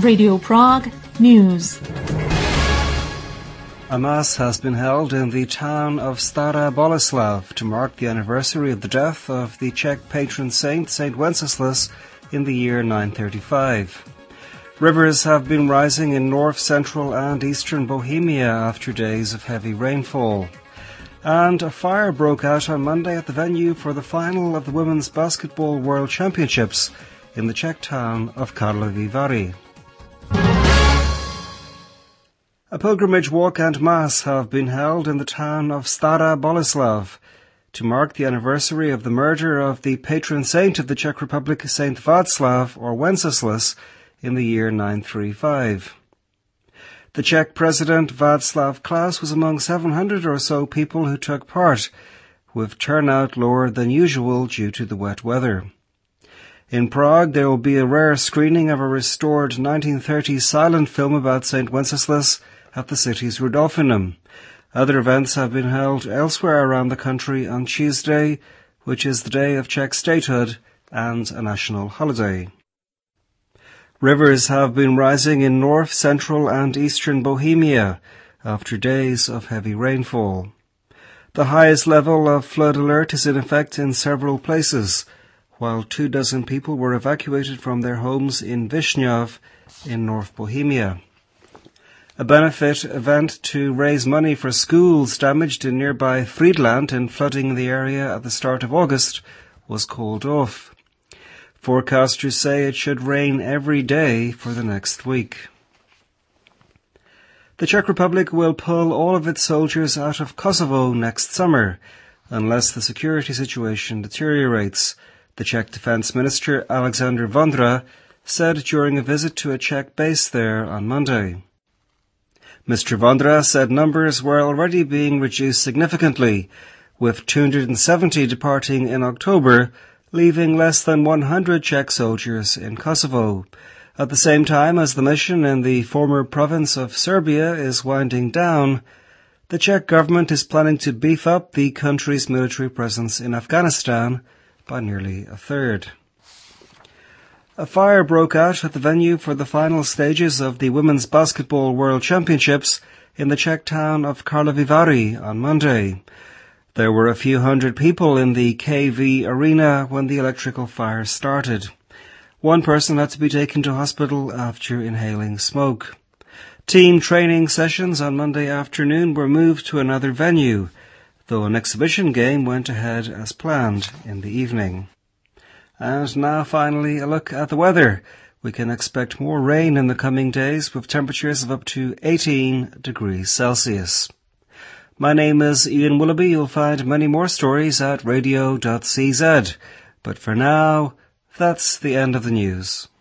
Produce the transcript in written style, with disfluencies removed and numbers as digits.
Radio Prague News. A mass has been held in the town of Stara Boleslav to mark the anniversary of the death of the Czech patron saint, Saint Wenceslas, in the year 935. Rivers have been rising in north, central and eastern Bohemia after days of heavy rainfall. And a fire broke out on Monday at the venue for the final of the Women's Basketball World Championships in the Czech town of Karlovy Vary. A pilgrimage walk and mass have been held in the town of Stara Boleslav to mark the anniversary of the murder of the patron saint of the Czech Republic, Saint Václav or Wenceslas, in the year 935. The Czech President Václav Klaus was among 700 or so people who took part, with turnout lower than usual due to the wet weather. In Prague, there will be a rare screening of a restored 1930s silent film about Saint Wenceslas at the city's Rudolfinum. Other events have been held elsewhere around the country on Tuesday, which is the day of Czech statehood and a national holiday. Rivers have been rising in north, central and eastern Bohemia after days of heavy rainfall. The highest level of flood alert is in effect in several places, while 24 people were evacuated from their homes in Vyšňov in North Bohemia. A benefit event to raise money for schools damaged in nearby Friedland in flooding the area at the start of August was called off. Forecasters say it should rain every day for the next week. The Czech Republic will pull all of its soldiers out of Kosovo next summer, unless the security situation deteriorates, the Czech Defence Minister Alexander Vondra said during a visit to a Czech base there on Monday. Mr. Vondra said numbers were already being reduced significantly, with 270 departing in October, leaving less than 100 Czech soldiers in Kosovo. At the same time as the mission in the former province of Serbia is winding down, the Czech government is planning to beef up the country's military presence in Afghanistan by nearly a third. A fire broke out at the venue for the final stages of the Women's Basketball World Championships in the Czech town of Karlovy Vary on Monday. There were a few hundred people in the KV arena when the electrical fire started. One person had to be taken to hospital after inhaling smoke. Team training sessions on Monday afternoon were moved to another venue, though an exhibition game went ahead as planned in the evening. And now finally a look at the weather. We can expect more rain in the coming days with temperatures of up to 18 degrees Celsius. My name is Ian Willoughby. You'll find many more stories at radio.cz. But for now, that's the end of the news.